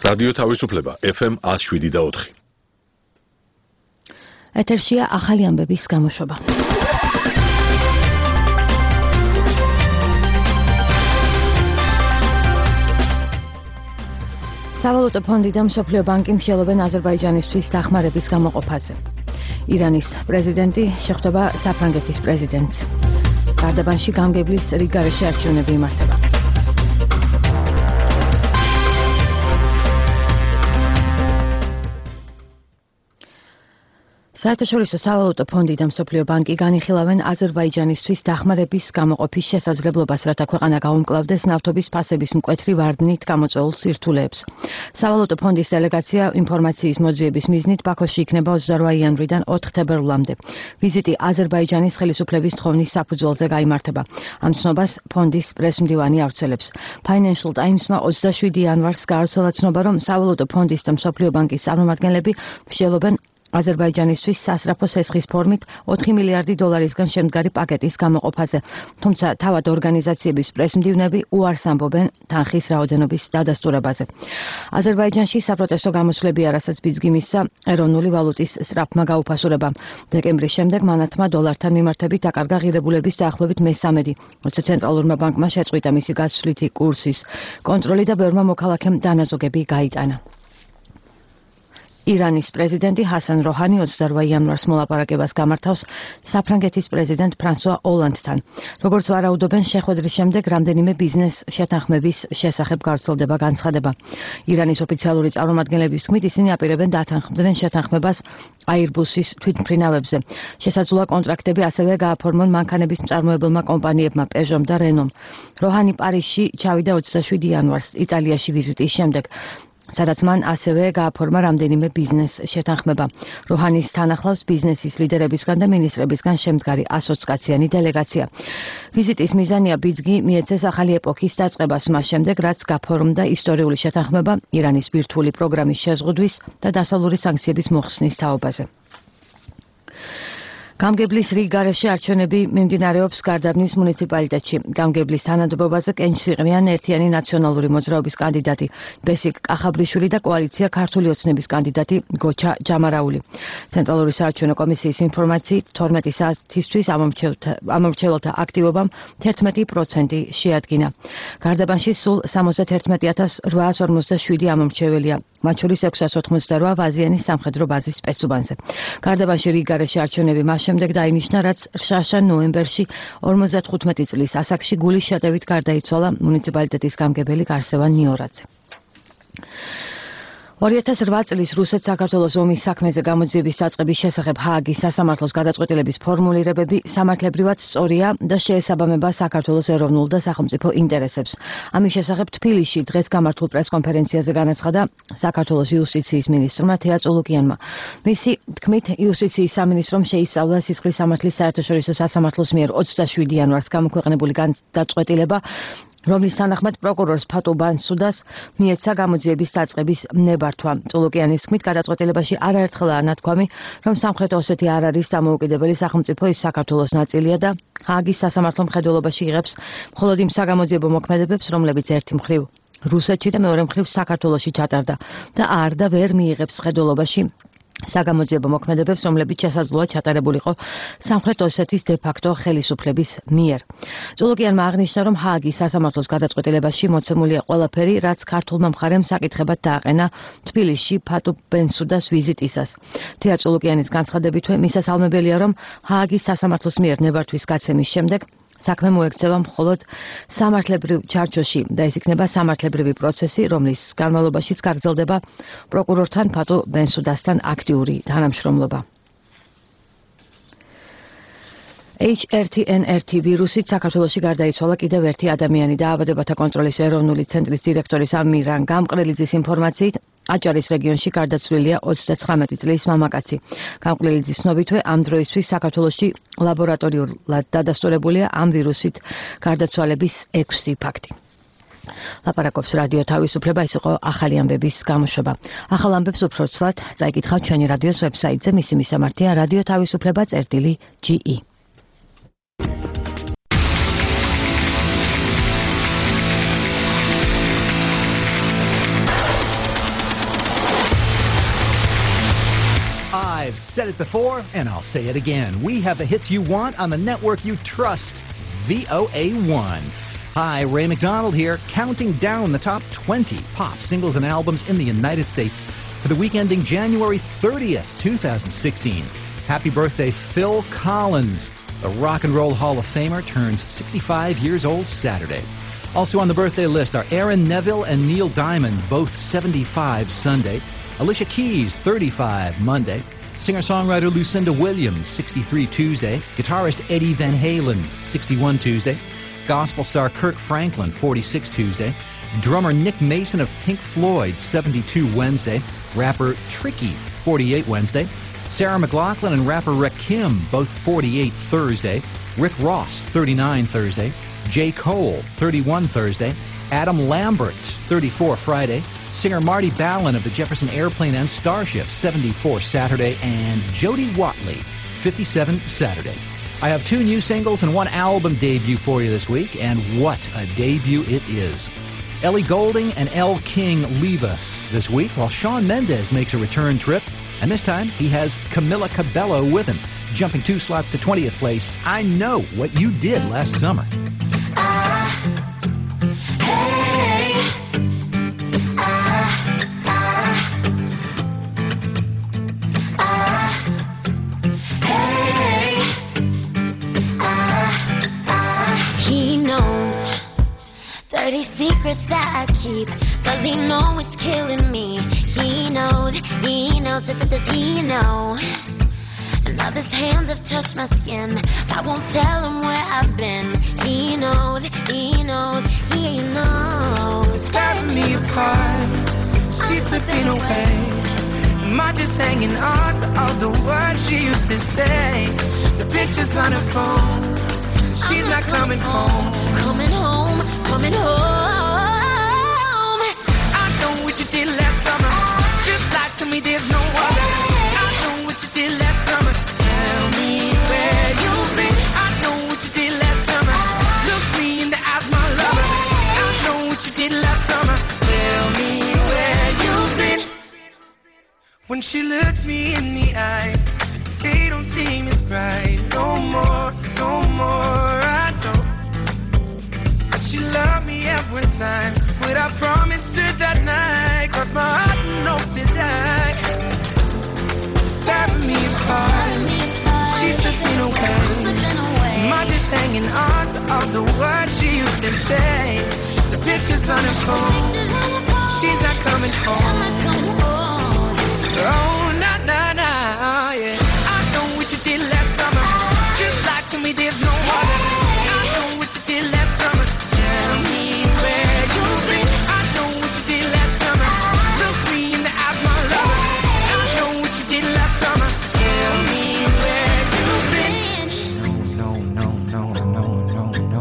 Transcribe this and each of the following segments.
რადიო თავისუფლება FM 107.4. ეთერშია ახალი ამბების გამოშვება. სავალუტო ფონდი და მსოფლიო ბანკი მსჯელობენ აზერბაიჯანისთვის დახმარების გამოყოფაზე. ირანის პრეზიდენტი შეხვდება საფრანგეთის პრეზიდენტს. გარდაბანში გამგებლის რიგგარეშე არჩევნები იმართება. საერთაშორისო სავალუტო ფონდი და მსოფლიო ბანკი განიხილავენ აზერბაიჯანისთვის დახმარების გამოყოფის შესაძლებლობას, რათა ქვეყანა გაუმკლავდეს ნავთობის ფასების მკვეთრი ვარდნით გამოწვეულ სირთულეებს. სავალუტო ფონდის დელეგაცია ინფორმაციის მოძიების მიზნით ბაქოში იქნება 28 იანვრიდან 4 თებერვლამდე. ვიზიტი აზერბაიჯანის ხელისუფლების თხოვნის საფუძველზე გაიმართება. ამ ცნობას ფონდის პრესმდივანი ავრცელებს. Financial Times-მა 27 იანვარს გაავრცელა ცნობა, რომ სავალუტო ფონდის და მსოფლიო ბანკის წარმომადგენლები მსჯელობენ აზერბაიჯანისთვის სასწრაფო სესხის ფორმით 4 მილიარდი დოლარისგან შემდგარი პაკეტის გამოყოფაზე, თუმცა თავად ორგანიზაციების პრესმდივნები უარს ამბობენ თანხის რაოდენობის დადასტურებაზე. აზერბაიჯანში საპროტესტო გამოსვლებია, რასაც ბიძგი მისცა ეროვნული ვალუტის სწრაფმა გაუფასურებამ. დეკემბრის შემდეგ მანათმა დოლართან მიმართებით აკარგა ღირებულების დაახლოებით მესამედი, როცა ცენტრალურმა ბანკმა შეწყვიტა მისი გაცვლითი კურსის კონტროლი და ბევრმა მოქალაქემ დანაზოგები გაიტანა. ირანის პრეზიდენტი ჰასან როჰანი 28 იანვარს მოლაპარაკებას გამართავს საფრანგეთის პრეზიდენტ ფრანსუა ოლანდთან. როგორც ვარაუდობენ, შეხვედრის შემდეგ რამდენიმე ბიზნეს შეთანხმების შესახებ გავრცელდება განცხადება. ირანის ოფიციალური წარმომადგენლების თქმით, ისინი აპირებენ დათანხმდნენ შეთანხმებას Airbus-ის თვითმფრინავებზე. შესაძლოა კონტრაქტები ასევე გააფორმონ მანქანების მწარმოებელმა კომპანიებმა Peugeot და Renault. როჰანი პარიზში ჩავიდა 27 იანვარს იტალიაში ვიზიტის შემდეგ. სადაც მან ასევე გააფორმა რამდენიმე ბიზნეს შეთანხმება. როჰანის თან ახლავს ბიზნესის ლიდერებისგან და მინისტრებისგან შემდგარი ასოცკაციანი დელეგაცია. ვიზიტის მიზანია ბიძგი მიეცეს ახალი ეპოქის დაწყებას მას შემდეგ, რაც გაფორმდა ისტორიული შეთანხმება ირანის ბირთვული პროგრამის შეზღუდვის და დასავლური სანქციების მოხსნის თაობაზე. გამგებლის რიგგარეშე არჩევნები მიმდინარეობს გარდაბნის მუნიციპალიტეტში. გამგებლის თანამდებობაზე კენჭს იყრიან ერთიანი ნაციონალური მოძრაობის კანდიდატი ბესიკ კახაბრიშვილი და კოალიცია ქართული ოცნების კანდიდატი გოჩა ჯამარაული. ცენტრალური საარჩევნო კომისიის ინფორმაციით 12 საათისთვის ამომრჩეველთა აქტივობამ 11% შეადგინა. გარდაბანში სულ 71,847 ამომრჩეველია. მათ შორის 688 ვაზიანის სამხედრო ბაზის სპეცუბანზე. გარდაბანში რიგგარეშე არჩევნები მას შემდეგ დაინიშნა, რაც შაშა ნოემბერში 55 წლის ასაკში გულის შეტევით გარდაიცვალა მუნიციპალიტეტის გამგებელი გარსევან ნიორაძე. 2008 წლის რუსეთ-საქართველოს ომის საქმეზე გამოძიების დაწყების შესახებ ჰააგის სასამართლოს გადაწყვეტილების ფორმულირებები სამართლებრივად სწორია და შეესაბამება საქართველოს ეროვნულ და სახელმწიფო ინტერესებს. ამის შესახებ თბილისში დღეს გამართულ პრესკონფერენციაზე განაცხადა საქართველოს იუსტიციის მინისტრმა თეა წულუკიანმა. მისი თქმით, იუსტიციის სამინისტრომ შეისწავლა სისხლის სამართლის საერთაშორისო სასამართლოს მიერ 27 იანვარს გამოქვეყნებული გადაწყვეტილება, რომლის თანახმად პროკურორს ფატუ ბანსუდას მიეცა გამოძიების დაწყების ნებართვა. წულუკიანის თქმით, გადაწყვეტილებაში არაერთხელაა ნათქვამი, რომ სამხრეთ ოსეთი არ არის დამოუკიდებელი სახელმწიფო, ის საქართველოს ნაწილია და ჰააგის სასამართლო მხედველობაში იღებს მხოლოდ იმ საგამოძიებო მოქმედებებს, რომლებიც ერთი მხრივ რუსეთში და მეორე მხრივ საქართველოში ჩატარდა და არ და ვერ მიიღებს მხედველობაში საგამოძიებო მოქმედებებს, რომლებიც შესაძლოა ჩატარებულიყო სამხრეთ ოსეთის დე-ფაქტო ხელისუფლების მიერ. წულუკიანმა აღნიშნა, რომ ჰააგის სასამართლოს გადაწყვეტილებაში მოცემულია ყველაფერი, რაც ქართულმა მხარემ საკითხებად დააყენა თბილისში ფატუ ბენსუდას ვიზიტისას. თეა წულუკიანის განცხადებითვე, მისასალმებელია, რომ ჰააგის სასამართლოს მიერ ნებართვის გაცემის შემდეგ საქმე მოექცევა მხოლოდ სამართლებრივ ჩარჩოში და ეს იქნება სამართლებრივი პროცესი, რომლის განმავლობაშიც გაგრძელდება პროკურორთან ფატუ ბენსუდასთან აქტიური თანამშრომლობა. H1N1 ვირუსით საქართველოში გარდაიცვალა კიდევ ერთი ადამიანი. დაავადებათა კონტროლის ეროვნული ცენტრის დირექტორის ამირან გამყრელიძის ინფორმაციით, აჭარის რეგიონში გარდაცვლილია 39 წლის მამაკაცი. გამყრელიძის ცნობითვე, ამ დროისთვის საქართველოში ლაბორატორიულად დადასტურებულია ამ ვირუსით გარდაცვალების 6 ფაქტი. ლაპარაკობს რადიო თავისუფლება, ეს იყო ახალი ამბების გამოშვება. ახალ ამბებს უფრო ცვლად წაიკითხავთ ჩვენი რადიოს ვებსაიტზე, მისი მისამართია რადიო თავისუფლება.ge. it before, and I'll say it again. We have the hits you want on the network you trust, VOA1. Hi, Ray McDonald here, counting down the top 20 pop singles and albums in the United States for the week ending January 30th, 2016. Happy birthday, Phil Collins. The Rock and Roll Hall of Famer turns 65 years old Saturday. Also on the birthday list are Aaron Neville and Neil Diamond, both 75 Sunday. Alicia Keys, 35 Monday. Singer-songwriter Lucinda Williams, 63 Tuesday. Guitarist Eddie Van Halen, 61 Tuesday. Gospel star Kirk Franklin, 46 Tuesday. Drummer Nick Mason of Pink Floyd, 72 Wednesday. Rapper Tricky, 48 Wednesday. Sarah McLachlan and rapper Rakim, both 48 Thursday. Rick Ross, 39 Thursday. J. Cole, 31 Thursday. Adam Lambert, 34 Friday. Singer Marty Balin of the Jefferson Airplane and Starship, 74 Saturday. And Jody Watley, 57 Saturday. I have 2 new singles and 1 album debut for you this week, and what a debut it is. Ellie Goulding and Elle King leave us this week, while Shawn Mendes makes a return trip, and this time he has Camila Cabello with him. Jumping 2 slots to 20th place, I Know What You Did Last Summer. He knows dirty secrets that I keep. Does he know it's killing me? He knows, does he know? And now his hands have touched my skin. I won't tell him where I've been. He knows, he knows. Tearing me apart, she's slipping away. Am I just hanging on to all the words she used to say? The pictures on her phone, she's not coming home. Coming home, coming home. I know what you did last summer. Just lie to me, there's no other. I know what you did last summer. Tell me where you've been. I know what you did last summer. Look me in the eyes, my lover. I know what you did last summer. Tell me where you've been. When she looks me in the eyes, they don't seem as bright. No more, no more. I know she loved me every time. But I promised her that night, 'cause my heart knows to die. Stabbing me apart, she's slipping away. Am I just hanging on to all the words she used to say? The pictures on her phone, she's not coming home. Oh, nah, nah, nah, yeah. I know what you did last summer. Just lie to me, there's no other. I know what you did last summer. Tell me where you've been. I know what you did last summer. Look me in the eyes, my lover. I know what you did last summer. Tell me where you've been. No, no, no, no, no, no.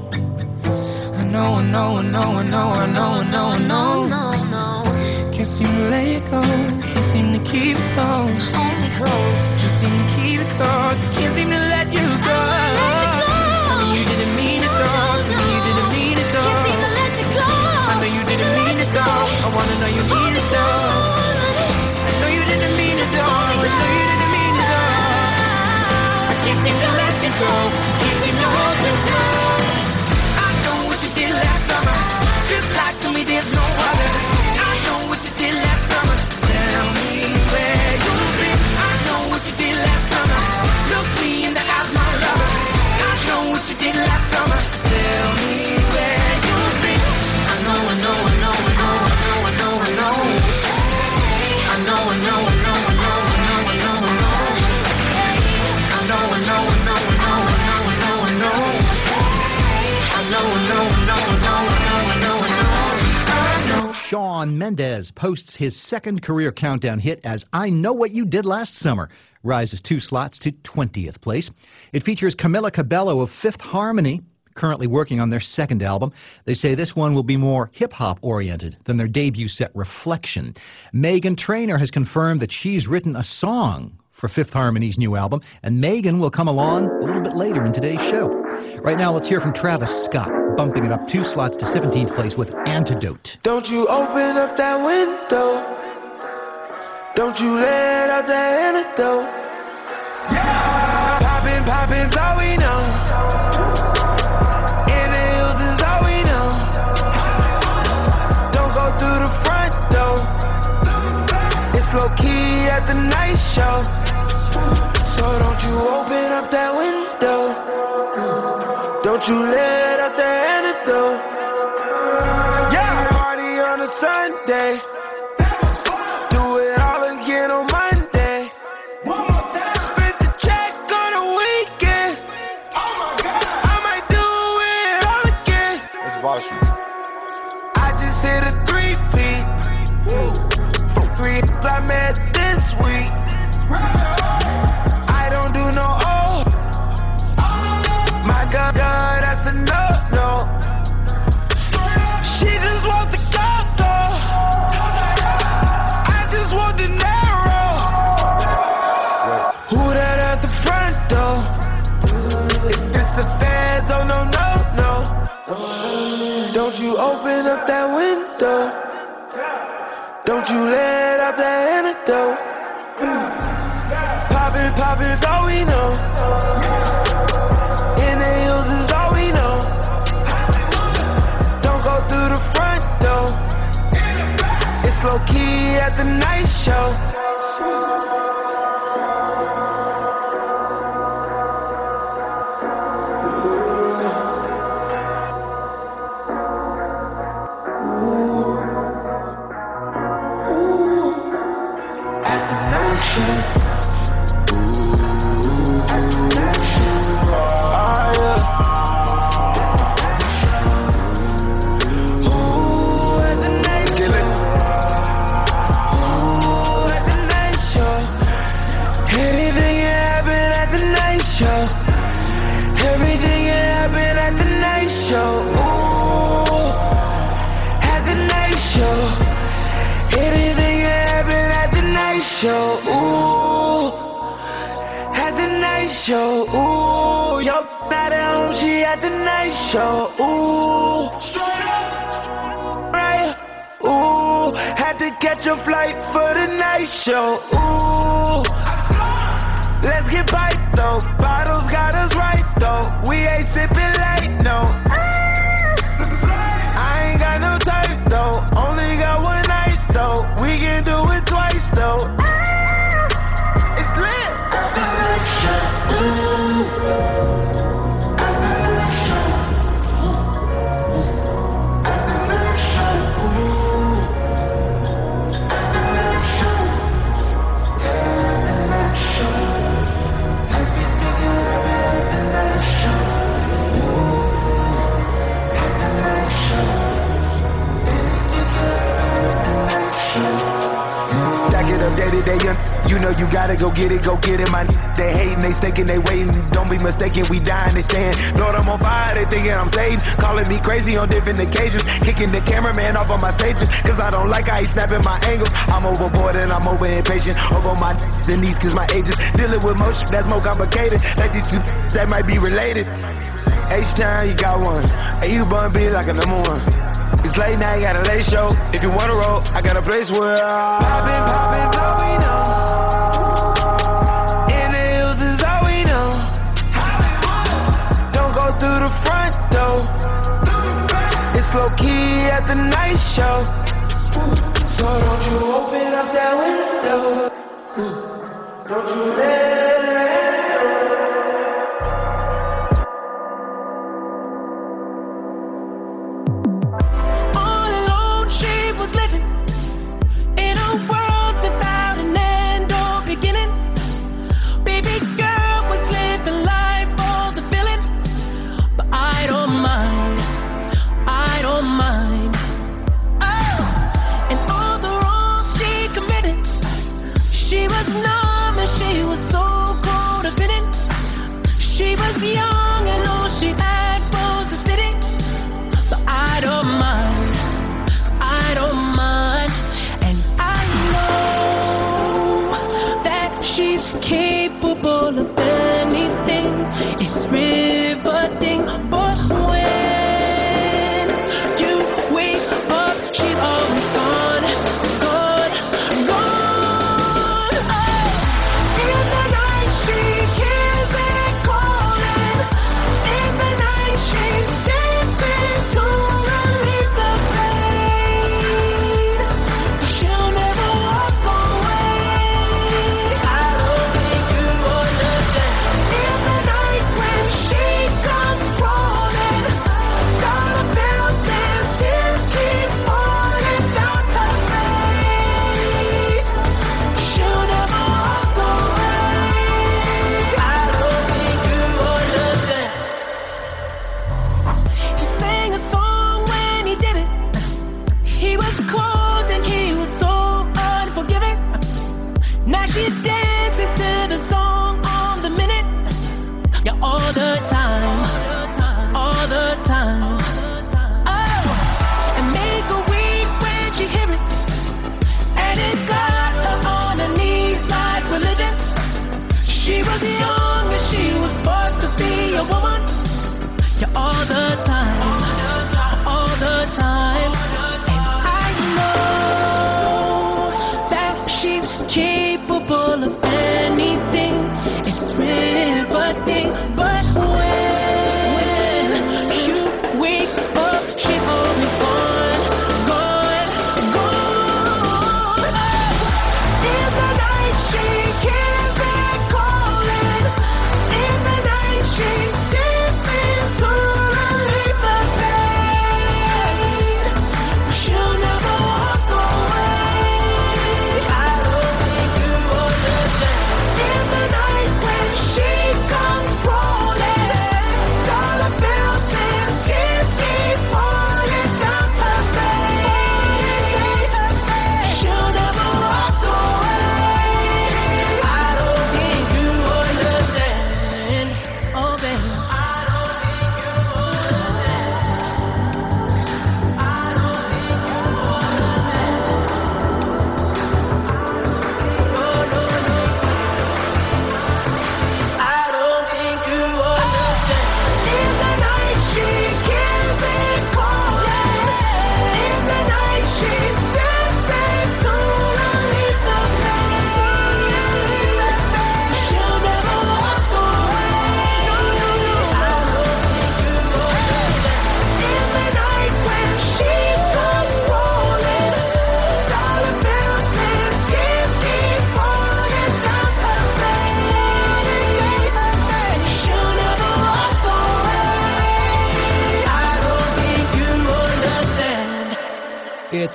I know, I know, I know, I know, I know, I know, I know. Can't seem to let it go. Can't seem to keep it close. Can't seem to keep it close. Can't seem to let you go. Tell me you didn't mean it though. Tell me you didn't mean it though. Can't seem to let you go. I know you didn't mean it though. I wanna know you mean it though. I know you didn't mean it though. I know you didn't mean it though. I can't seem to let you go. Can't seem to hold you go. I know what you did last summer. Just lie to me, there's no other. I know what you did last summer. Tell me where you've been. I know what you did last summer. Look me in the eyes, my lover. I know what you did last summer. Tell me where you've been. I know, I know, I know, I know, I know, I know, I know. I know, I know, I know, I know, I know, I know, I know. I know, I know, I know, I know, I know, I know, I know. I know, I know, I know, I know, I know, I know. Shawn Mendes posts his second career countdown hit as I Know What You Did Last Summer, rises 2 slots to 20th place. It features Camila Cabello of Fifth Harmony, currently working on their second album. They say this one will be more hip-hop oriented than their debut set Reflection. Meghan Trainor has confirmed that she's written a song for Fifth Harmony's new album, and Meghan will come along a little bit later in today's show. Right now, let's hear from Travis Scott, bumping it up 2 slots to 17th place with Antidote. Don't you open up that window. Don't you let out that antidote. Poppin's all we know. In the hills is all we know. Don't go through the front door. It's low key at the night show. So don't you open up that window. Don't you let out the antidote. Yeah, party on a Sunday. Do it all again on Monday. Split the check on the weekend. I might do it all again. That's Varshy. I just hit a 3-peat. From 3 I met this week. I don't do no O. My God, that's a no. She just want the gato. I just want the narrow. Who that at the front door? If it's the feds, oh no. Don't you open up that window. Don't you let out that antidote. Poppin's all we know. In the hills is all we know. Don't go through the front door. It's low key at the night show. At the night show. Everything can happen at the night show. Ooh, at the night show. Anything can happen at the night show. Ooh, at the night show. Ooh, yo, not at home, she at the night show. Ooh, right. Ooh, had to catch a flight for the night show. Ooh, let's get piped though. Bottles got us right though. We ain't sipping light, no. I ain't got no type though. Only got one night though. We can do it twice though. It's lit. Day, you know you gotta go get it, my they hating, they staking, they waiting, don't be mistaken, we dying, they staying, Lord I'm on fire, they thinking I'm saved, calling me crazy on different occasions, kicking the cameraman off on my stages, cause I don't like how he snapping my angles, I'm overboard and I'm over impatient, over my knees cause my ages, dealing with motion that's more complicated, like these two that might be related, H-Town you got one, and you bun be like a number one. It's late night, got a late show. If you wanna roll, I got a place where poppin', all we know. In the hills is all we know. Don't go through the front door. It's low key at the night show. So don't you open up that window. Don't you let she was numb and she was so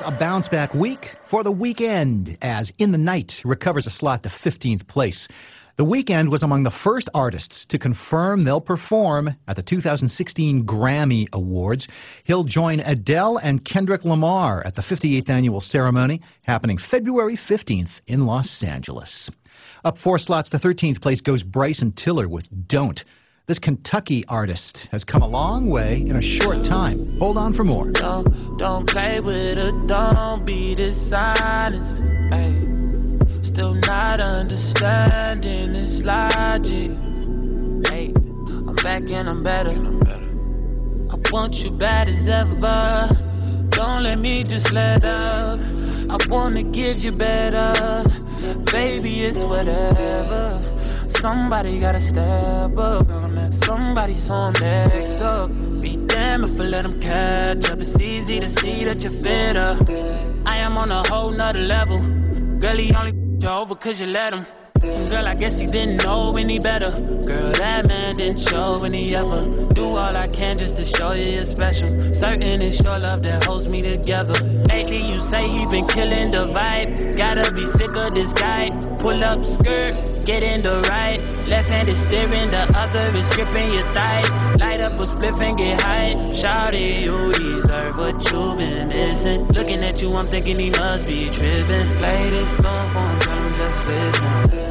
a bounce-back week for The Weeknd, as In the Night recovers a slot to 15th place. The Weeknd was among the first artists to confirm they'll perform at the 2016 Grammy Awards. He'll join Adele and Kendrick Lamar at the 58th annual ceremony happening February 15th in Los Angeles. Up 4 slots to 13th place goes Bryson Tiller with Don't. This Kentucky artist has come a long way in a short time. Hold on for more. Don't play with it, don't be dishonest. Ay. Still not understanding this logic. Hey, I'm back and I'm better. I want you bad as ever. Don't let me just let up. I wanna give you better. Baby, it's whatever. Somebody gotta step up. Somebody saw next up. Be damn if I let them catch up. It's easy to see that you're fitter. I am on a whole nother level. Girl, he only you over cause you let him. Girl, I guess you didn't know any better. Girl, that man didn't show any effort. Do all I can just to show you you're special. Certain it's your love that holds me together. Lately you say he been killing the vibe. Gotta be sick of this guy. Pull up skirt, get in the right. Left hand is steering, the other is gripping your thigh. Light up a spliff and get high. Shawty, you deserve what you've been missing. Looking at you, I'm thinking he must be tripping. Play this song for him, tell him just listen.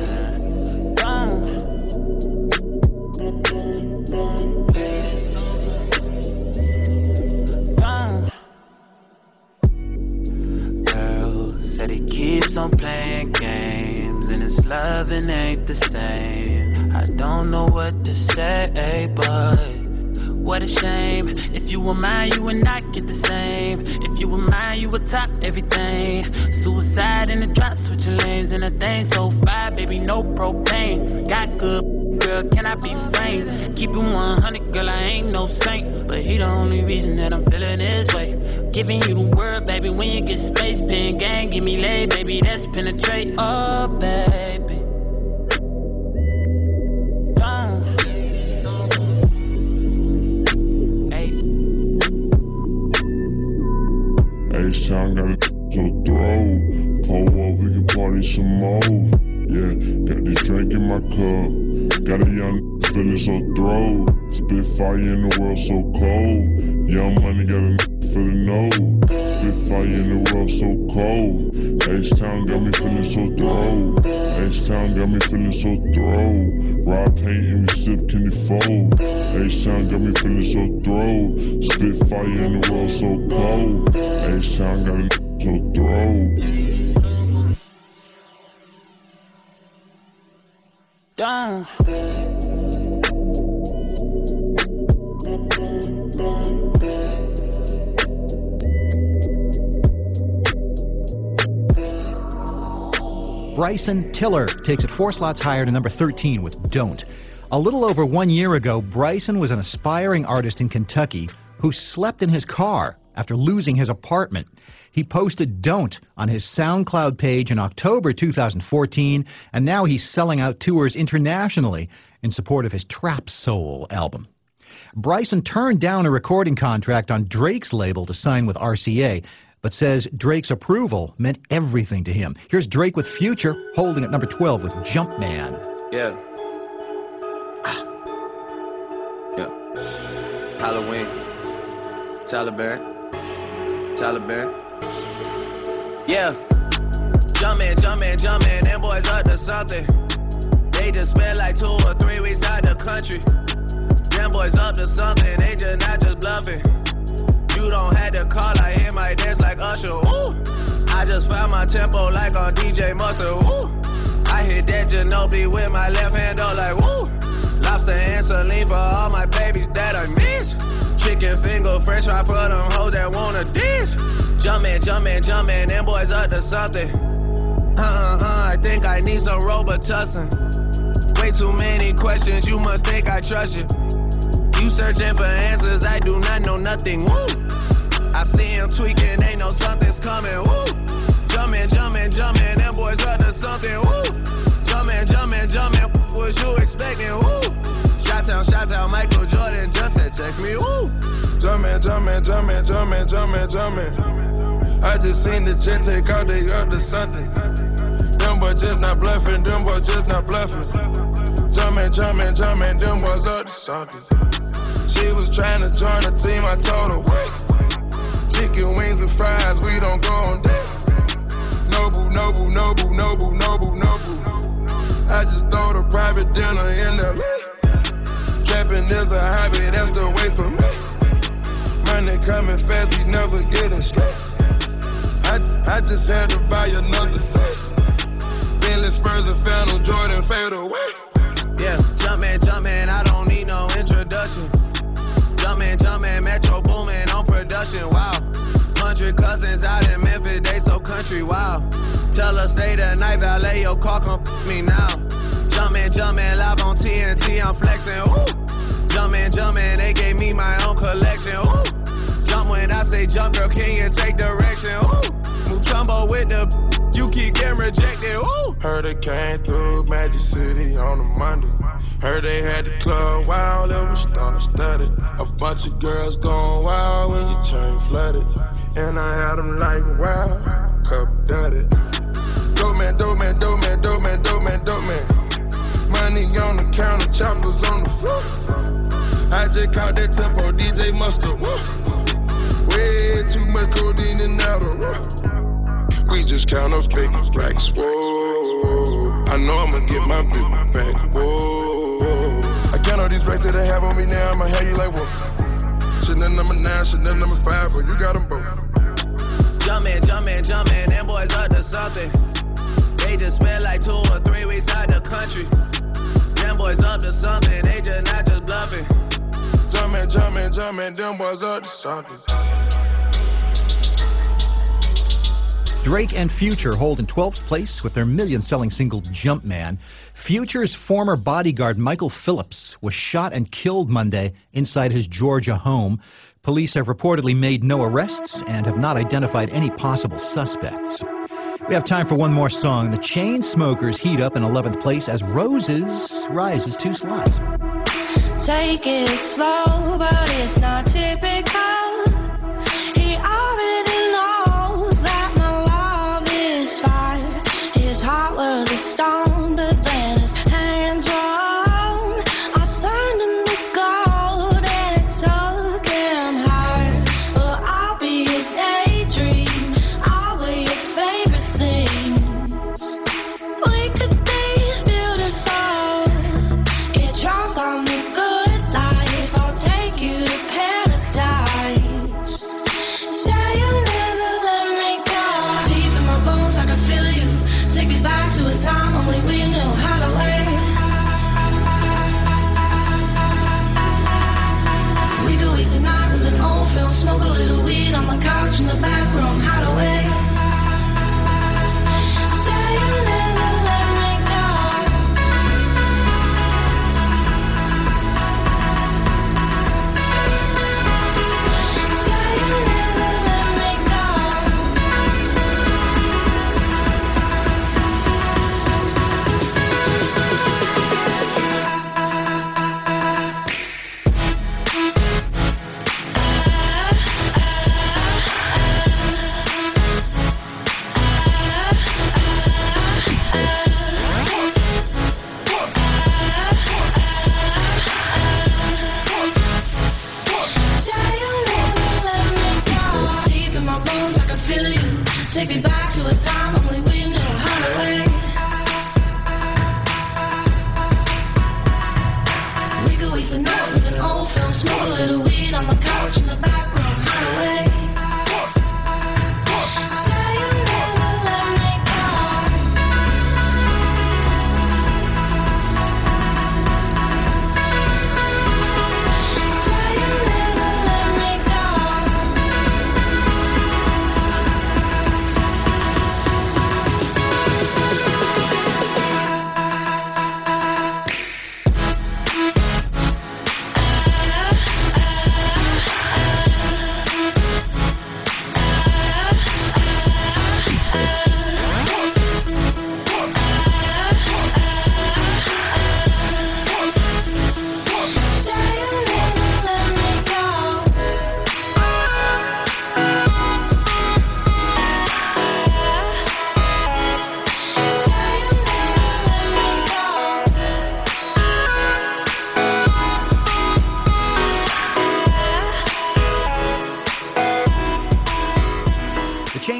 Girl said he keeps on playing games and his loving ain't the same. I don't know what to say, but what a shame. If you were mine, you would not get the same. If you were mine, you would top everything. Suicide in the drop, switching lanes in a thing. So fire, baby, no propane. Got good, girl, can I be framed? Keep it 100, girl, I ain't no saint. But he the only reason that I'm feeling this way. Giving you the word, baby, when you get space. Pin gang, give me lay, baby, that's penetrate. Oh, baby. H-Town got it so throw. Pull up, we can party some more. Yeah, got this drink in my cup. Got a young feeling so throw. Spit fire in the world so cold. Young money got a feeling no. Spit fire in the world so cold. H-Town got me feeling so throw. H-Town got me feeling so throw. Rob paint and we sip candy fold. H-Town got me feeling so throw. Spit fire in the world so cold. H-Town got it so throw. Down. Bryson Tiller takes it 4 slots higher to number 13 with Don't. A little over 1 year ago, Bryson was an aspiring artist in Kentucky who slept in his car after losing his apartment. He posted Don't on his SoundCloud page in October 2014, and now he's selling out tours internationally in support of his Trap Soul album. Bryson turned down a recording contract on Drake's label to sign with RCA, but says Drake's approval meant everything to him. Here's Drake with Future, holding at number 12 with Jumpman. Yeah. Yeah. Halloween. Taliban. Yeah. Jumpin', them boys up to something. They just spent like 2 or 3 weeks out the country. Them boys up to something, they just not just bluffing. You don't have to call, I hear my dance like Usher, ooh. I just found my tempo like on DJ Mustard, ooh. I hit that Ginobili with my left hand, though, like, woo. Lobster and saline for all my babies that I miss. Chicken finger, french fry for them hoes that wanna dish. Jumpin', them boys up to something. I think I need some Robitussin. Way too many questions, you must think I trust you. You searching for answers, I do not know nothing, woo. I see him tweaking, they know something's coming, woo. Jumpin', them boys up to something, woo. Jumpin', what was you expecting, woo. Shout-out, Michael Jordan just said text me, woo. Jumpin'. I just seen the jet take out, they up to something. Them boys just not bluffing, them boys just not bluffing. Jumpin', jumpin', jumpin', them boys up to something. She was trying to join the team, I told her, wait. Chicken wings and fries, we don't go on dates. Nobu, Nobu, Nobu, Nobu, Nobu, Nobu. I just throw the private dinner in LA. Trapping is a hobby, that's the way for me. Money coming fast, we never getting straight. I just had to buy another set. Bentley Spurs and Phantom Jordan fade away. Yeah, jumpin', I don't need no introduction. Jumpin', Metro boomin' on production, wow. 100 cousins out in Memphis, they so country, wow. Tell her stay the night, valet your car, come me now. Jumpin', live on TNT, I'm flexin', ooh. Jumpin', they gave me my own collection, ooh. Jump when I say jump, girl, can you take direction, ooh. Mutombo with the, you keep getting rejected, ooh. Heard they came through Magic City on a Monday. Heard they had the club wild, it was star-studded. A bunch of girls going wild when your chain flooded. And I had them like, wow, cup dirty. Dope man, dope man, dope man, dope man, dope man, dope man. Money on the counter, choppers on the floor. I just caught that tempo, DJ Mustard, woo. Way too much codeine and Adderall. We just count up big racks, whoa. I know I'ma get my big back, whoa. I count all these racks that I have on me now, I'ma have you like, whoa. Chanel number 9, Chanel number 5, but you got them both. Jumpin', them boys up to something. They just spent like 2 or 3 weeks out the country. Them boys up to something, they just not just bluffing. Jumpin', them boys up to something. Drake and Future hold in 12th place with their million-selling single Jumpman. Future's former bodyguard Michael Phillips was shot and killed Monday inside his Georgia home. Police have reportedly made no arrests and have not identified any possible suspects. We have time for one more song. The Chainsmokers heat up in 11th place as Roses rises 2 slots. Take it slow, but it's not typical. He already knows that my love is fire. His heart was a stone, but then his hands were on. I turned him to gold and it took him higher. Well, I'll be a daydream. I'll be your favorite things. We could be beautiful. Get drunk on the good life. I'll take you to paradise. Say you'll never let me go. Deep in my bones, I can feel you. Take me back to a time only we knew how to wait. We could waste a night with an old film, smoke a little weed on the couch in the back room, how to wait. Say you'll never let me go. Say you'll never let me go. Say you'll never let me go. Deep in my bones, I can feel you. Take me back to a time only we knew how to wait. We could waste a night with an old film, smoke a little weed on the couch in the back room, how to wait. Say you'll never let me go. Say you'll never let me go.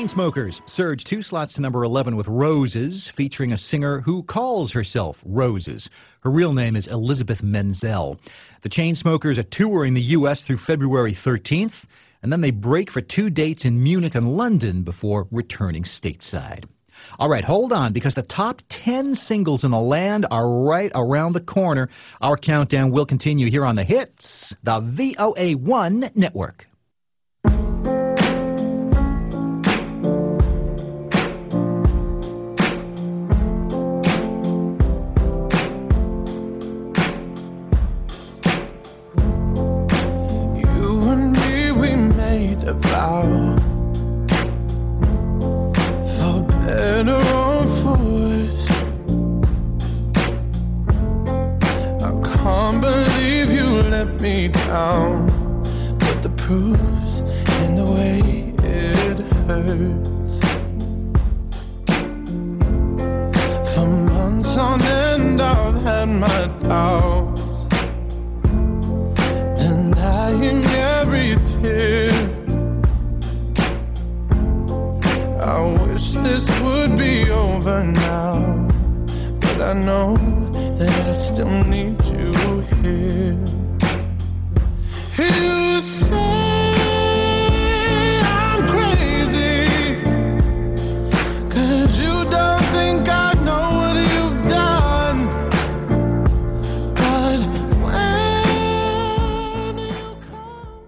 Chainsmokers surged 2 slots to number 11 with Roses, featuring a singer who calls herself Roses. Her real name is Elizabeth Menzel. The Chainsmokers are touring the U.S. through February 13th, and then they break for 2 dates in Munich and London before returning stateside. All right, hold on, because the top 10 singles in the land are right around the corner. Our countdown will continue here on The Hits, the VOA1 Network. But the proof's in the way it hurts. For months on end I've had my doubts, denying every tear. I wish this would be over now, but I know that I still need you here. You say I'm crazy, 'cause you don't think I know what you've done. But when you call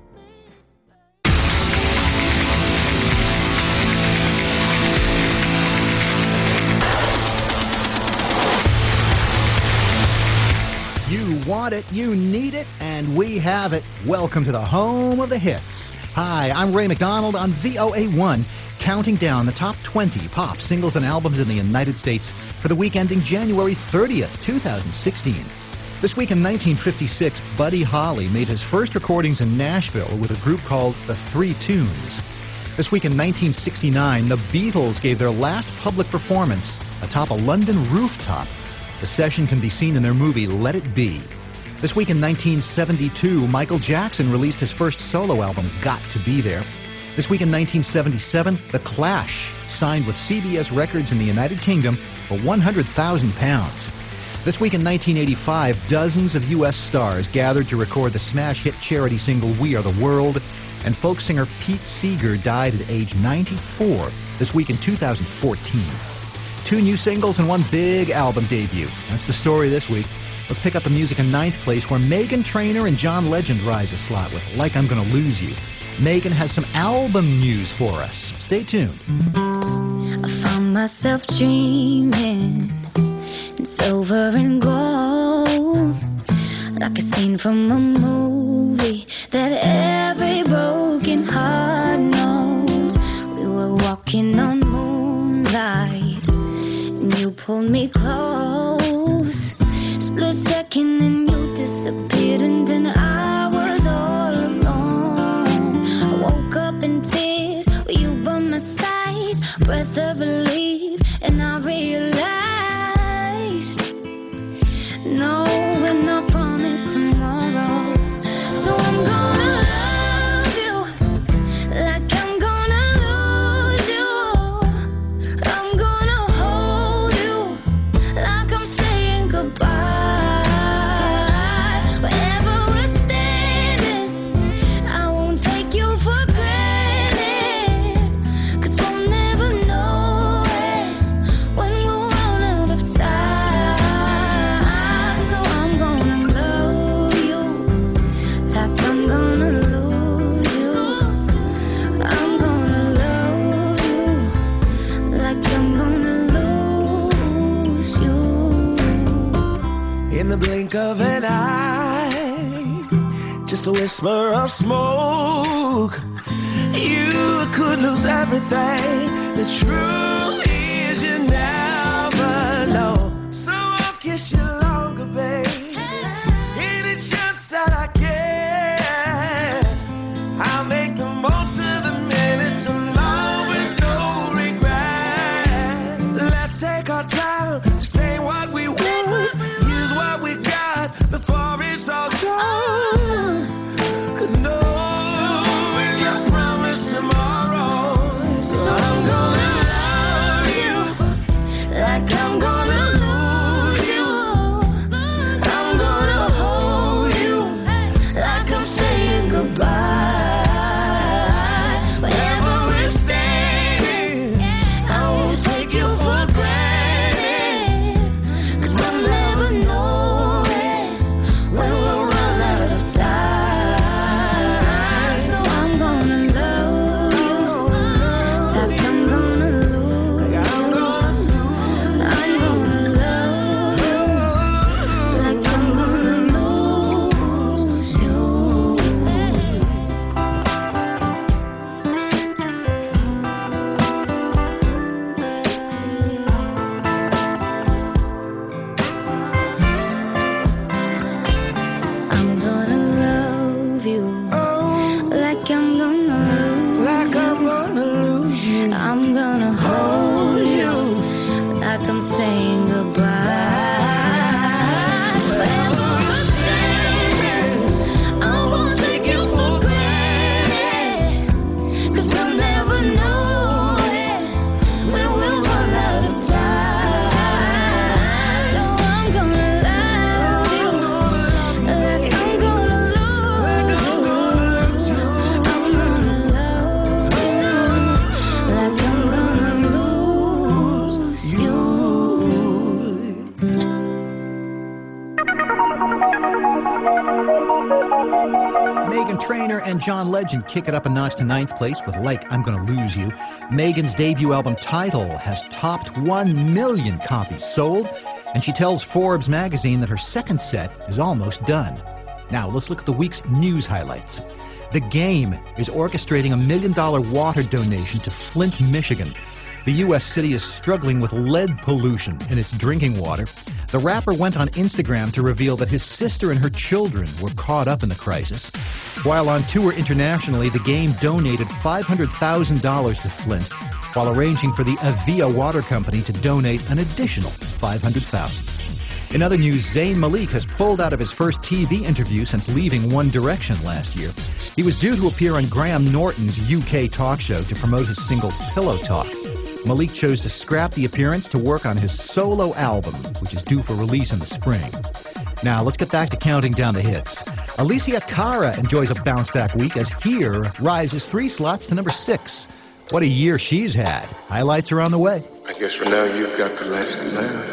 me, you want it, you need it, and we have it. Welcome to the home of the hits. Hi, I'm Ray McDonald on VOA1, counting down the top 20 pop singles and albums in the United States for the week ending January 30th, 2016. This week in 1956, Buddy Holly made his first recordings in Nashville with a group called the Three Tunes. This week in 1969, the Beatles gave their last public performance atop a London rooftop. The session can be seen in their movie Let It Be. This week in 1972, Michael Jackson released his first solo album, Got to Be There. This week in 1977, The Clash signed with CBS Records in the United Kingdom for £100,000. This week in 1985, dozens of U.S. stars gathered to record the smash hit charity single We Are the World, and folk singer Pete Seeger died at age 94 this week in 2014. 2 new singles and 1 big album debut. That's the story this week. Let's pick up the music in 9th place, where Meghan Trainor and John Legend rise a slot with Like I'm Gonna Lose You. Meghan has some album news for us. Stay tuned. I found myself dreaming in silver and gold, like a scene from a movie that every broken heart knows. We were walking on moonlight, and you pulled me close. Split second and you disappeared, and then I was all alone. I woke up in tears with you by my side, breath of relief, and I realized no, we're not promised tomorrow. So I'm gonna love you like I'm gonna lose you. I'm gonna hold you like I'm saying goodbye. Of an eye, just a whisper of smoke, you could lose everything. The truth is you never know. So I'll kiss you longer, babe. Any chance that I get, I'll make the most of the minutes alone with no regrets. Let's take our time to say what we want. Before it's all gone, 'cause no, when you promise tomorrow, so I'm gonna Trainor and John Legend kick it up a notch to 9th place with Like I'm Gonna Lose You. Megan's debut album Tidal has topped 1 million copies sold, and she tells Forbes magazine that her second set is almost done. Now, let's look at the week's news highlights. The Game is orchestrating $1 million water donation to Flint, Michigan. The U.S. city is struggling with lead pollution in its drinking water. The rapper went on Instagram to reveal that his sister and her children were caught up in the crisis. While on tour internationally, The Game donated $500,000 to Flint, while arranging for the Avia Water Company to donate an additional $500,000. In other news, Zayn Malik has pulled out of his first TV interview since leaving One Direction last year. He was due to appear on Graham Norton's UK talk show to promote his single Pillow Talk. Malik chose to scrap the appearance to work on his solo album, which is due for release in the spring. Now, let's get back to counting down the hits. Alicia Cara enjoys a bounce-back week as Here rises 3 slots to number 6. What a year she's had. Highlights are on the way. I guess for now you've got the last laugh.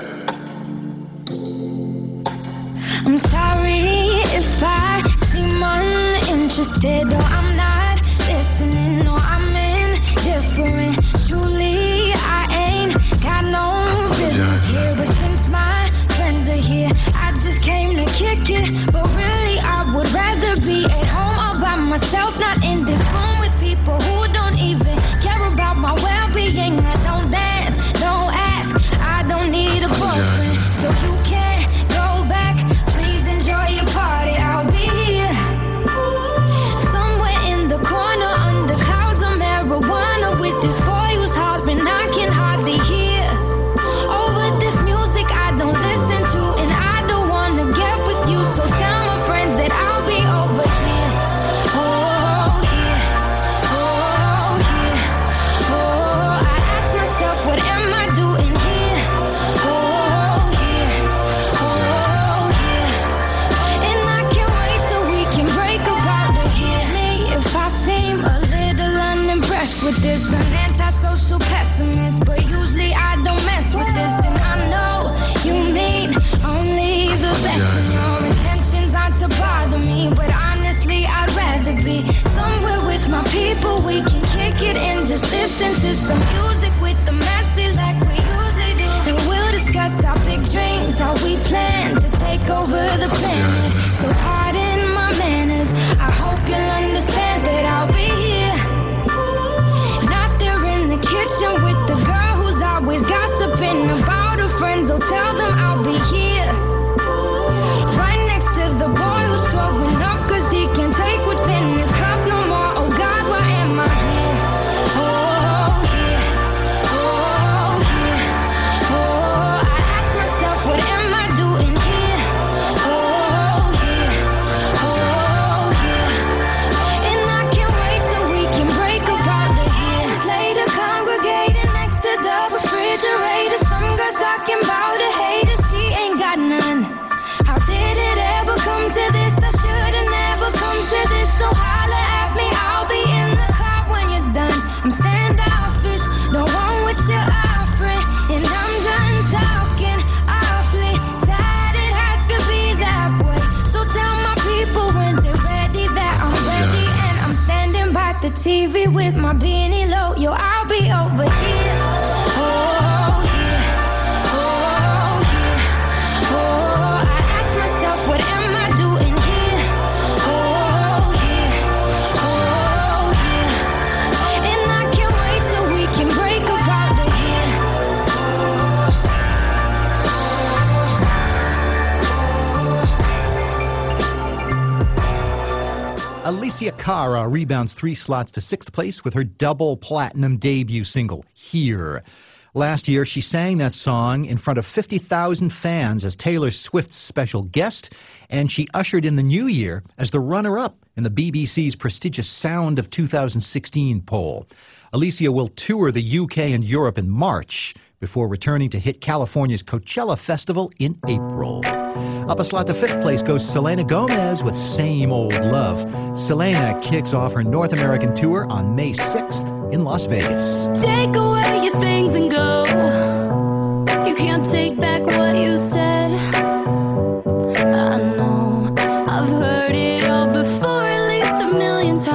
I'm sorry if I seem uninterested, or I'm not listening, or I'm indifferent. Truly, I ain't got no business here, but since my friends are here, I just came to kick it. But really, I would rather be at home all by myself, not in this room with people who don't even care about my well-being. I don't dance, don't ask, I don't need a boyfriend, so you can't go back. Enjoy your party, I'll be here. Somewhere in the corner, under clouds of marijuana, with this boy who's hollering, I can hardly hear. Over this music I don't listen to, and I don't wanna get with you, so tell my friends that I'll be over here. Oh yeah, oh yeah, oh, I ask myself, what am I doing here? Oh yeah, oh yeah. And I can't wait till we can break apart again. Me, if I seem a little unimpressed with this, an antisocial pessimist, but usually I don't mess with this, and I know you mean only the best, and your intentions aren't to bother me, but honestly I'd rather be somewhere with my people. We can kick it and just listen to some music with the masses like we usually do, and we'll discuss our big dreams, how we plan to take over the planet. So pardon my manners, I hope you'll understand that I'll be here. Not there in the kitchen with the girl who's always gossiping about her friends, so tell them I'll be here. Right next to the boy who's throwing up cause he can't take what's in his cup no more. Oh God, why am I here? Oh yeah, oh yeah, oh, I ask myself, what am I doing here? Oh yeah, oh yeah, and I can't wait till we can break apart the years later, congregating next to the refrigerator. Some girl talking about a hater, she ain't got none. How did it ever come to this? I should've never come to this, so holla at me, I'll be in the car when you're done. I'm standoffish, don't want what you're offering, and I'm done talking awfully. Sad it had to be that way, so tell my people when they're ready that I'm ready, and I'm standing by the TV with my beanie low. Yo, I'll be over here. Oh yeah, oh yeah, oh, I ask myself, what am I doing here? Oh yeah, oh yeah, and I can't wait till we can break apart the year. Alicia Cara rebounds 3 slots to 6th place with her double platinum debut single, Here. Last year, she sang that song in front of 50,000 fans as Taylor Swift's special guest, and she ushered in the new year as the runner-up in the BBC's prestigious Sound of 2016 poll. Alicia will tour the UK and Europe in March before returning to hit California's Coachella Festival in April. Up a slot to 5th place goes Selena Gomez with Same Old Love. Selena kicks off her North American tour on May 6th in Las Vegas. Take away your things and go. You can't take back what you said. I know I've heard it all before, at least 1,000,000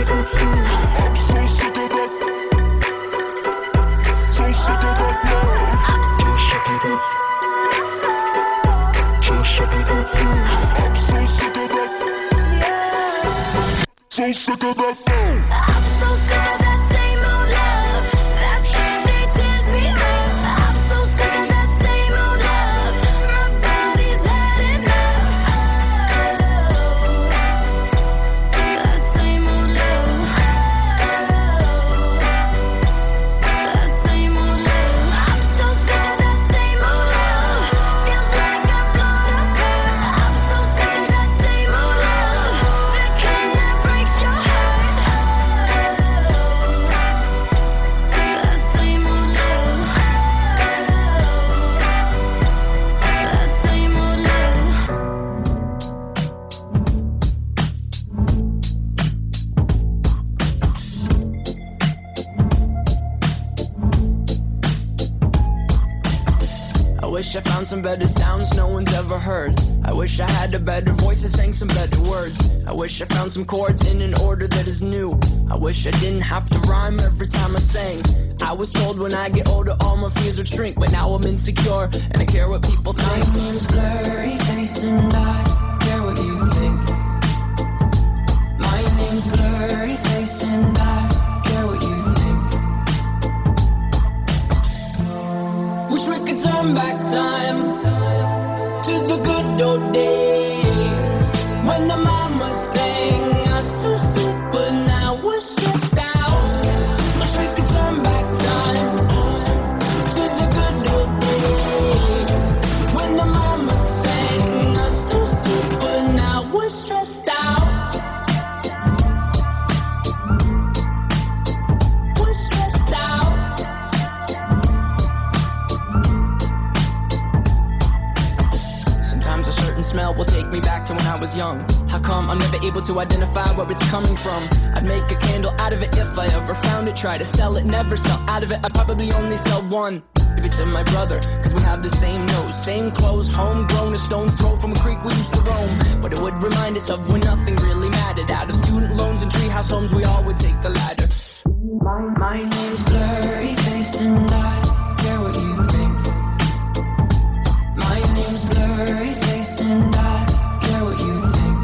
I'm so sick of that. So sick of that love. So sick of that. I'm so sick of that. So sick of that phone. I'm so sick of that same old love. That candy tears me up. I'm so sick of that same old love. My body's had enough. That same old love. That same old love. I'm so sick of that same old love. Feels like I'm gonna burn. I'm so sick of that same old love. The kind that breaks your heart. That same old love. That same old love. I wish I found some better sounds no one's ever heard. I wish I had a better voice that sang some better words. I wish I found some chords in an order that is new. I wish I didn't have to rhyme every time I sang. I was told when I get older all my fears would shrink, but now I'm insecure and I care what people think. My name's Blurry Face and I care what you think. My name's Blurry Face and I care what you think. Wish we could turn back time to the good old days when the mama sang us to sleep, but now we're stressed out. Wish we could turn back time to the good old days when the mama sang us to sleep, but now we're stressed out. We're stressed out. Sometimes a certain smell will take me back to when I was young. How come I'm never able to identify where it's coming from? I'd make a candle out of it if I ever found it. Try to sell it, never sell out of it. I'd probably only sell one. Give it to my brother, cause we have the same nose, same clothes, homegrown, a stone's throw from a creek we used to roam. But it would remind us of when nothing really mattered. Out of student loans and treehouse homes, we all would take the ladder. My name's Blurry Face and I care what you think. My name's Blurry Face and I care what you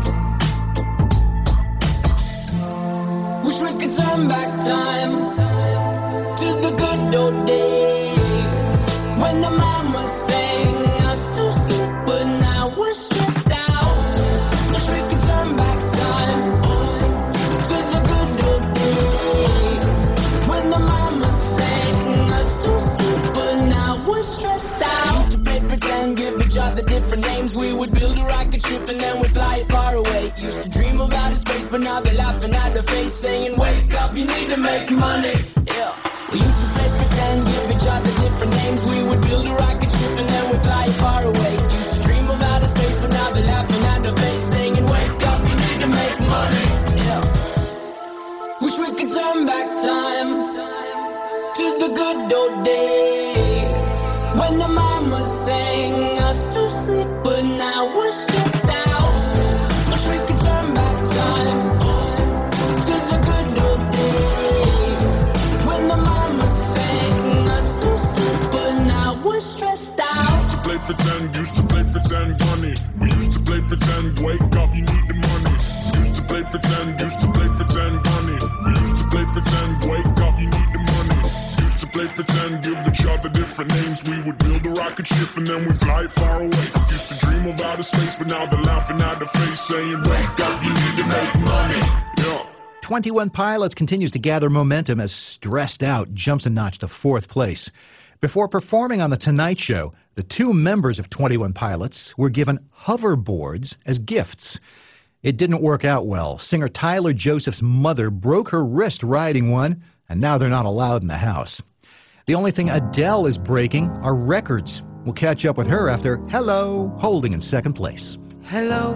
think. Wish we could turn back time to the good old days when the mama sang us to sleep, but now we're stressed out. Wish we could turn back time to the good old days when the mama sang us to sleep, but now we're stressed out. Used to play pretend, give each other different names. We would build a rocket ship and then we'd fly it far away. Used to dream of outer space, but now they're laughing at the face, saying, wake up, you need to make money. Yeah. We used to play pretend, give each other different names. We would build a rocket ship and then we'd fly far away. Used to dream of outer space, but now they're laughing at the face, saying, wake up, you need to make money. Yeah. Wish we could turn back time to the good old days when the mama sang us to sleep, but now we're stressed out. Wish we could turn back time to the good old days when the mama sang us to sleep, but now we're stressed out. Used to play pretend, bunny. We used to play pretend, wake up, you need the money. Used to play pretend, bunny. We used to play pretend, wake up, you need the money. Used to play pretend, give each other different names. We would build a rocket ship and then we fly far away. Used to dream of outer space, but now they're laughing at the face, saying, wake up, you need to make money. Yeah. 21 Pilots continues to gather momentum as Stressed Out jumps a notch to 4th place. Before performing on The Tonight Show, the 2 members of 21 Pilots were given hoverboards as gifts. It didn't work out well. Singer Tyler Joseph's mother broke her wrist riding one, and now they're not allowed in the house. The only thing Adele is breaking are records. We'll catch up with her after Hello, holding in 2nd place. Hello,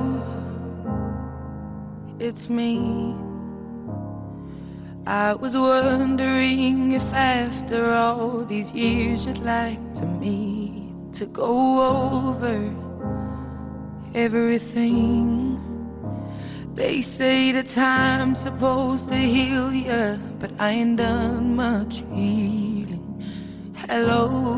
it's me. I was wondering if after all these years you'd like to me to go over everything. They say that time's supposed to heal ya, but I ain't done much healing. Hello,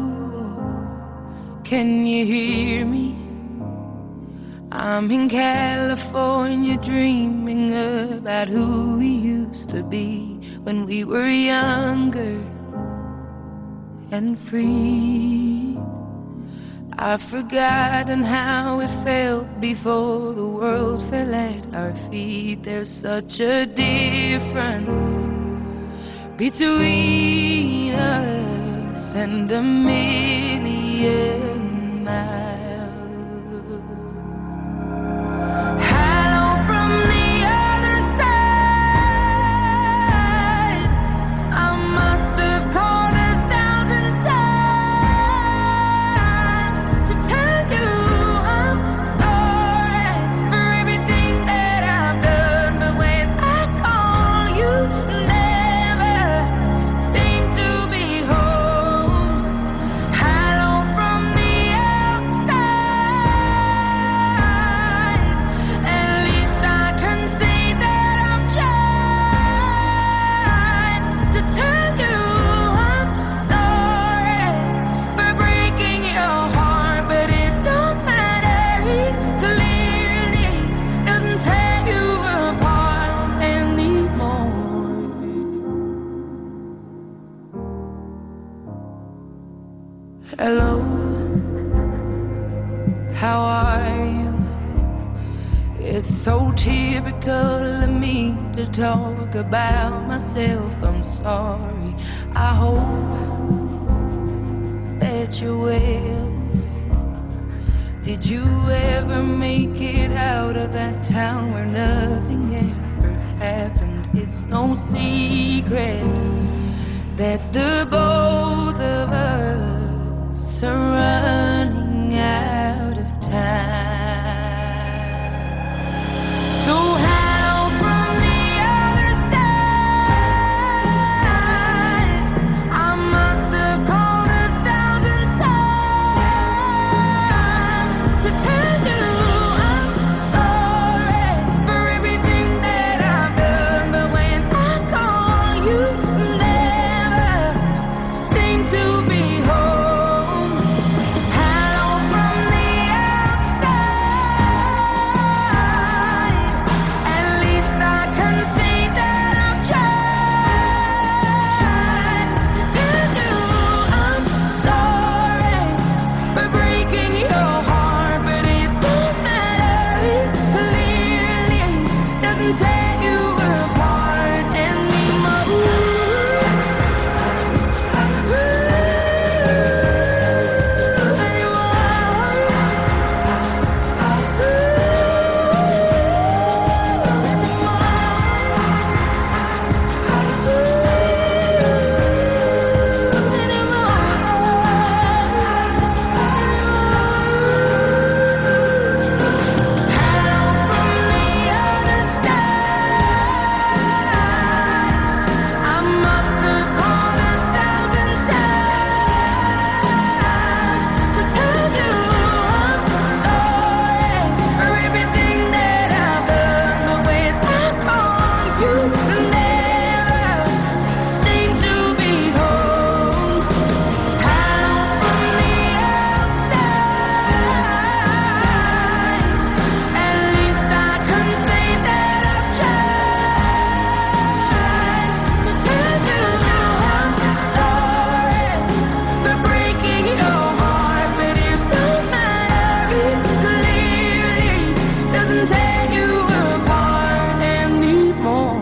can you hear me? I'm in California dreaming about who we used to be when we were younger and free. I've forgotten how it felt before the world fell at our feet. There's such a difference between us and a million miles. Hello from the other side. I must have called 1,000 times to tell you I'm sorry for everything that I've done. But when I call, you never seem to be home. Hello from the outside. At least I can say that I've tried to tell you I'm sorry for breaking your heart, but it don't matter. He clearly doesn't tear you apart anymore. Hello, how are you? It's so typical of me to talk about myself. I'm sorry. I hope that you're well. Did you ever make it out of that town where nothing ever happened? It's no secret that the both of us are running out of time. So hello from the other side. I must have called 1,000 times to tell you I'm sorry for everything that I've done. But when I call, you never seem to be home. Hello from the outside. At least I can say that I've tried to tell you I'm sorry for breaking your heart, but it don't matter. It clearly doesn't tear you apart anymore. I must have called 1,000 times to tell you I'm sorry for everything that I've done. But when I call, you never seem to be home. Hello from the outside. At least I can say that I've tried to tell you I'm sorry for breaking your heart, but it don't matter. It clearly doesn't tear you apart anymore.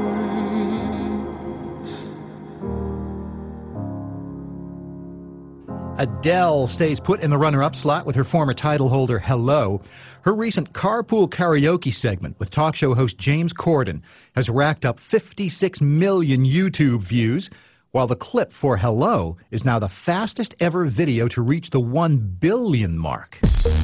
Adele stays put in the runner-up slot with her former title holder, Hello. Her recent carpool karaoke segment with talk show host James Corden has racked up 56 million YouTube views, while the clip for Hello is now the fastest ever video to reach the 1 billion mark.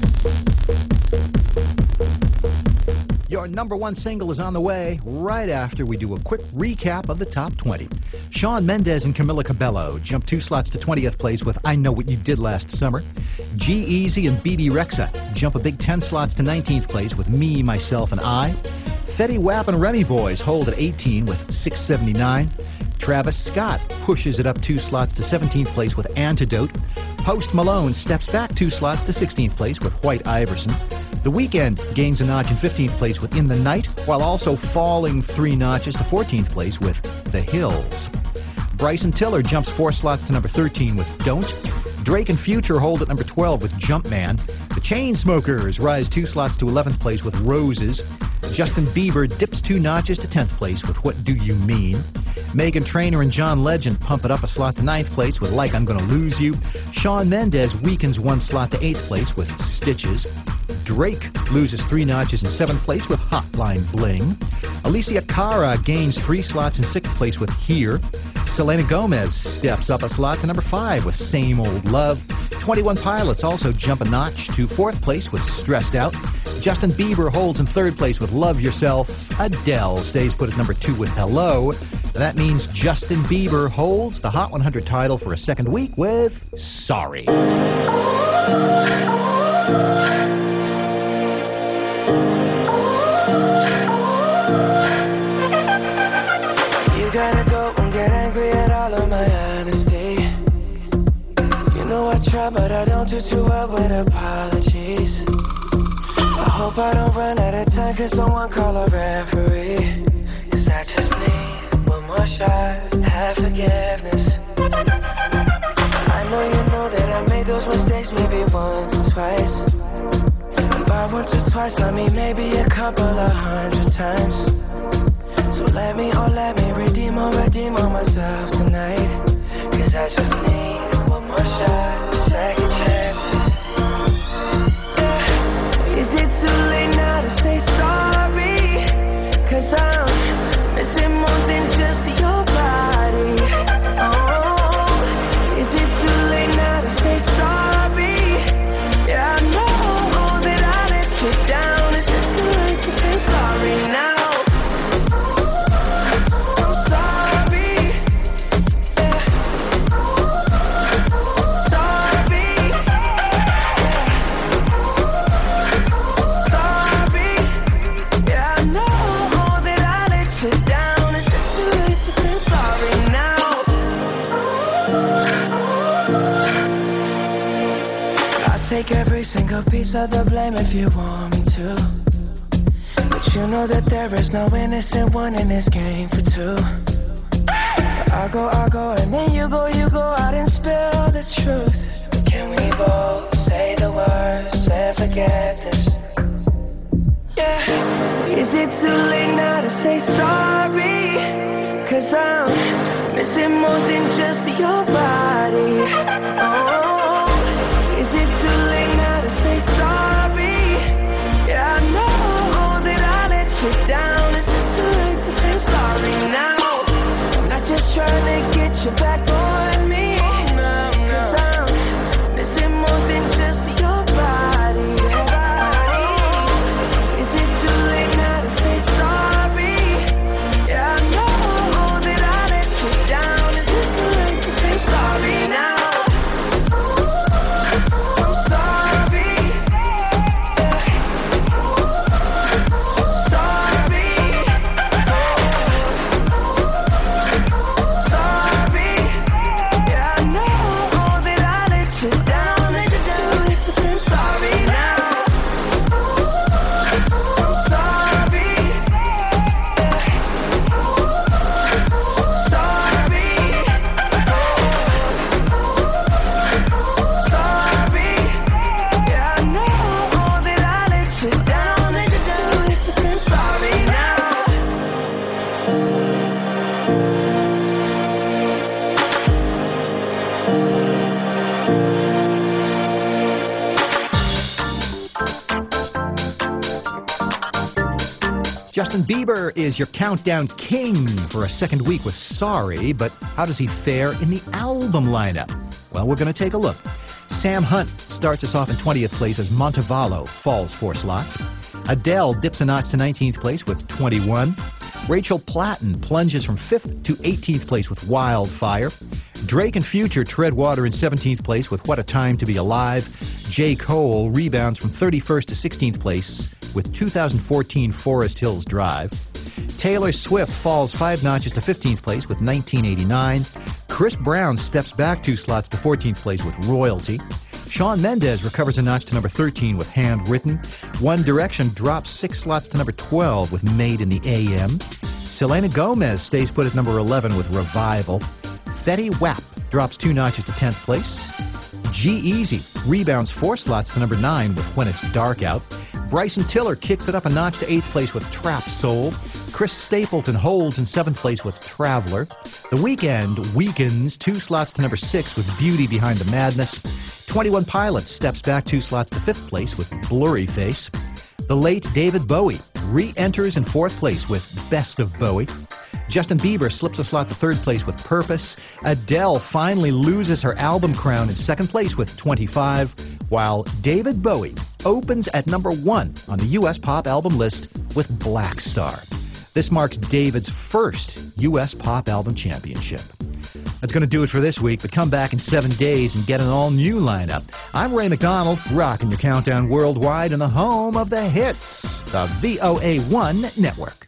Your number one single is on the way right after we do a quick recap of the top 20. Shawn Mendes and Camila Cabello jump 2 slots to 20th place with I Know What You Did Last Summer. G-Eazy and BB Rexa jump a big 10 slots to 19th place with Me, Myself, and I. Fetty Wap and Remy Boys hold at 18 with 679. Travis Scott pushes it up 2 slots to 17th place with Antidote. Post Malone steps back 2 slots to 16th place with White Iverson. The Weeknd gains a notch in 15th place with In the Night, while also falling 3 notches to 14th place with The Hills. Bryson Tiller jumps 4 slots to number 13 with Don't. Drake and Future hold at number 12 with Jumpman. The Chainsmokers rise 2 slots to 11th place with Roses. Justin Bieber dips 2 notches to 10th place with What Do You Mean? Meghan Trainor and John Legend pump it up a slot to 9th place with Like I'm Gonna Lose You. Shawn Mendes weakens 1 slot to 8th place with Stitches. Drake loses 3 notches in 7th place with Hotline Bling. Alicia Cara gains 3 slots in 6th place with Here. Selena Gomez steps up a slot to number 5 with Same Old Love. 21 Pilots also jump a notch to 4th place with Stressed Out. Justin Bieber holds in 3rd place with Love Yourself. Adele stays put at number 2 with Hello. That means Justin Bieber holds the Hot 100 title for a second week with Sorry. You gotta go and get angry at all of my honesty. You know I try, but I don't do too well with apologies. I hope I don't run out of time, cause someone call a referee. Cause I just need one more shot, have forgiveness. I know that I made those mistakes maybe once or twice. And by once or twice I mean maybe a couple of 100 times. So let me redeem on myself tonight. Cause I just need one more shot, second chances. Yeah. Is it too late now to say sorry? Cause I'm missing more than just your body. Oh, is it too late now to say sorry? Yeah, I know that I let you down. Is it too late to say sorry now? Take every single piece of the blame if you want me to. But you know that there is no innocent one in this game for two. But I go, and then you go out and spill the truth. Can we both say the words and forget this? Yeah. Is it too late now to say sorry? Cause I'm missing more than just your body. Oh. Is it too late now to say sorry? Yeah, I know that I let you down. Is it too late to say sorry now? I'm not just trying to get you back on me. Cause I'm missing more than just your body. Is it too late now to say sorry? Yeah, I know that I let you down. Is it too late to say sorry now? Justin Bieber is your countdown king for a second week with Sorry, but how does he fare in the album lineup? Well, we're going to take a look. Sam Hunt starts us off in 20th place as Montevallo falls 4 slots. Adele dips a notch to 19th place with 21. Rachel Platten plunges from 5th to 18th place with Wildfire. Drake and Future tread water in 17th place with What a Time to Be Alive. J. Cole rebounds from 31st to 16th place with 2014 Forest Hills Drive. Taylor Swift falls 5 notches to 15th place with 1989. Chris Brown steps back 2 slots to 14th place with Royalty. Shawn Mendes recovers a notch to number 13 with Handwritten. One Direction drops 6 slots to number 12 with Made in the AM. Selena Gomez stays put at number 11 with Revival. Fetty Wap drops 2 notches to 10th place. G-Eazy rebounds 4 slots to number 9 with When It's Dark Out. Bryson Tiller kicks it up a notch to 8th place with Trap Soul. Chris Stapleton holds in 7th place with Traveler. The Weeknd weakens 2 slots to number 6 with Beauty Behind the Madness. 21 Pilots steps back 2 slots to 5th place with Blurry Face. The late David Bowie re-enters in 4th place with Best of Bowie. Justin Bieber slips a slot to 3rd place with Purpose. Adele finally loses her album crown in 2nd place with 25, while David Bowie opens at number 1 on the U.S. pop album list with Black Star. This marks David's first U.S. pop album championship. That's going to do it for this week, but come back in 7 days and get an all-new lineup. I'm Ray McDonald, rocking your countdown worldwide in the home of the hits, the VOA1 Network.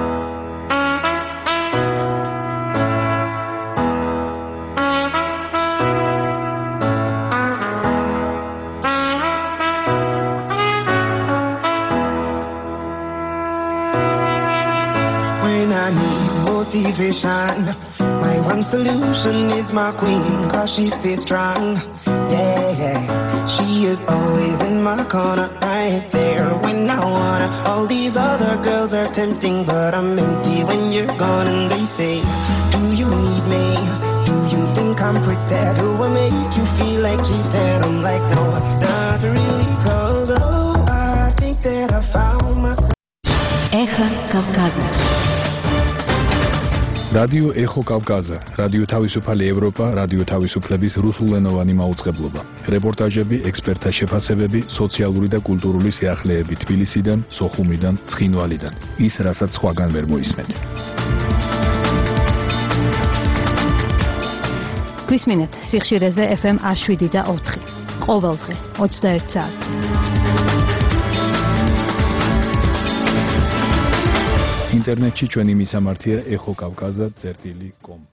Motivation. My one solution is my queen, cause she stays strong. Yeah, yeah. She is always in my corner, right there when I wanna. All these other girls are tempting, but I'm empty when you're gone. And they say, do you need me? Do you think I'm pretty? Do I make you feel like cheating? I'm like, no, not really, cause oh, I think that I found myself. Эхо Кавказа. რადიო ეხო კავკაზა, რადიო თავისუფალი ევროპა, რადიო თავისუფლების რუსულენოვანი მაუწყებლობა. რეპორტაჟები, ექსპერტთა შეფასებები, სოციალური და კულტურული სიახლეები თბილისიდან, სოხუმიდან, ცხინვალიდან. ის, რასაც სხვაგან ვერ მოისმენთ. გვისმინეთ სიხშირეზე FM 107 და 4. ყოველდღე 21 საათს. ინტერნეტში ჩვენი მისამართია ეხო კავკაზა.com